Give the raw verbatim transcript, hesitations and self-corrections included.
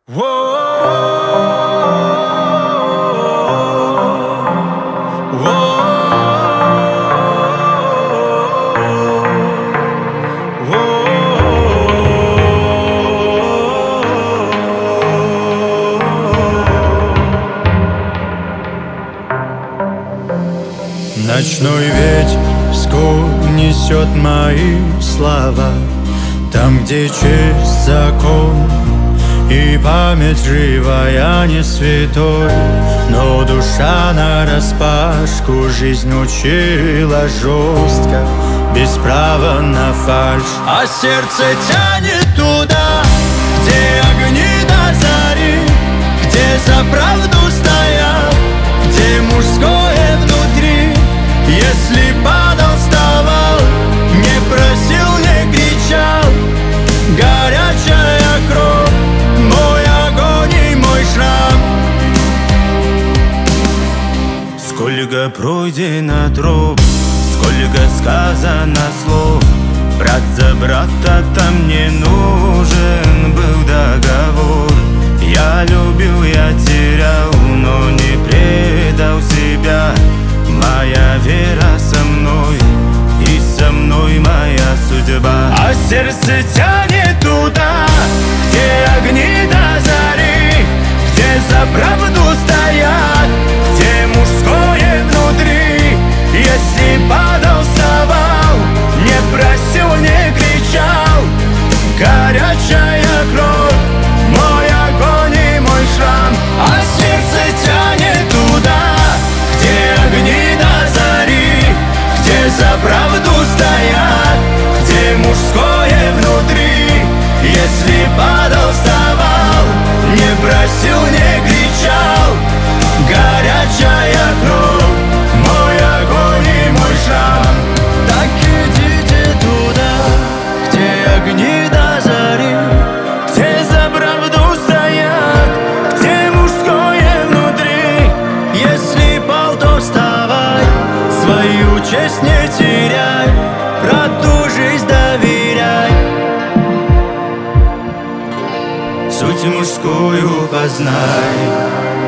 Ночной ветер скоро несет мои слова там, где честь, закон и память живая не святой, но душа нараспашку жизнь учила жестко, без права на фальшь. А сердце тянет туда, где огни до зари, где за правду стоят, где мужское внутри. Если падал, вставал, не просил, не кричал. Горячая кровь, мой огонь и мой шрам. Сколько пройдено троп, сколько сказано слов. Брат за брата там не нужен был договор. Я любил, я терял, но не предал себя. Моя вера со мной, и со мной моя судьба. А сердце тянет туда, где огни до зари, где за правду стоят, где мужское внутри. Если падал, вставал, не просил, не кричал. Горячая кровь, мой огонь и мой шрам. А сердце тянет туда, где огни до зари, где за правду стоят, где мужское внутри. Если падал, вставал, не просил, не кричал. Горячая кровь, мой огонь и мой шрам. Так идите туда, где огни до зари, где за правду стоят, где мужское внутри. Если пал, то вставай, свою честь не теряй, брату жизнь доверяй. Суть мужскую познай.